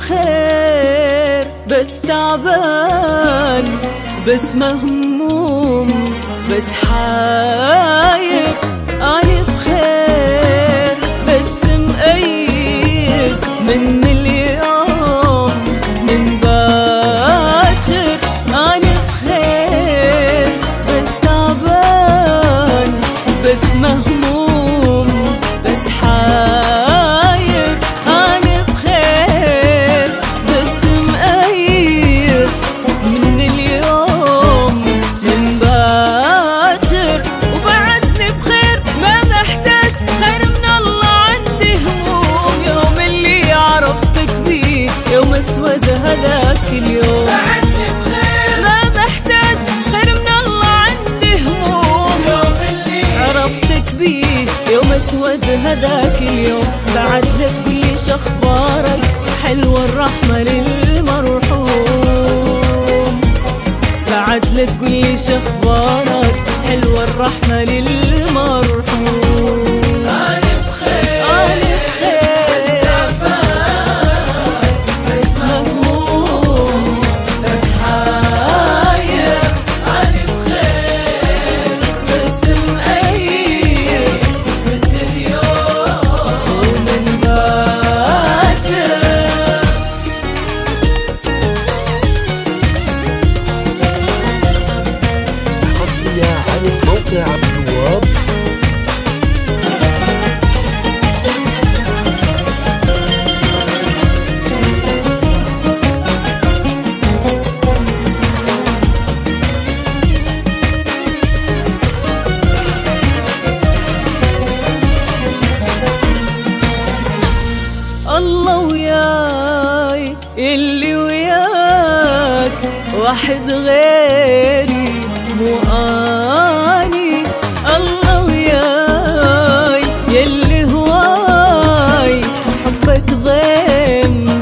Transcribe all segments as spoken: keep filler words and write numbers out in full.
بخير بس تعبان، بس مهموم، بس حاير. أنا بخير بس مقيس من اليوم من باكر. أنا بخير بس تعبان، بس مهموم، بس حاير. أنا بخير بس مقيس من اليوم من باكر. وبعدني بخير ما محتاج خير من الله، عندي هموم يوم اللي عرفتك بيه، يوم اسود هذاك اليوم. بعدني بخير ما محتاج خير من الله، عندي هموم يوم اللي عرفتك بيه، يوم اسود هذاك اليوم. بعد لا تقولي شخبارك، حلوة الرحمة للمرحوم. بعد لا تقولي شخبارك، حلوة الرحمة للمرحوم. أنا بخير أنا بخير بس تعبان، بس مهموم، بس حاير. أنا بخير بس مقيس من اليوم ومن باكر. حصرية على موقع عبد الوهاب. الله وياي اللي وياك، واحد غيري مو اني. الله وياي يلي هواي، حبك ضيم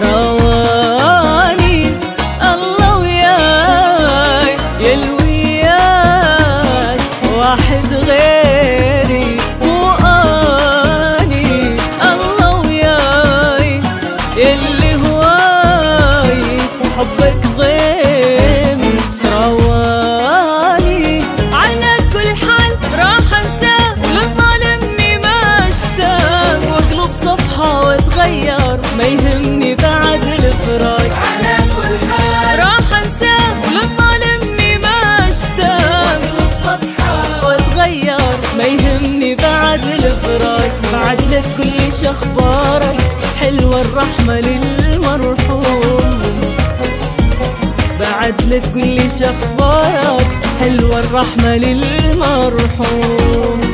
رواني. الله وياي يلي وياك، واحد غيري مو اني. الله وياي يلي هواي، حبك ضيم رواني. على كل حال راح انساه لما لمي ما اشتاق، واقلب صفحة واتغير ما يهمني بعد الفراق. على كل حال راح انساه لما لمي ما اشتاق، صفحة واتغير ما يهمني بعد الفراق. بعد لا تقولي شخبارك، حلوة الرحمة للمرحوم. بعد لا تقولي شخبارك، حلوة الرحمة للمرحوم.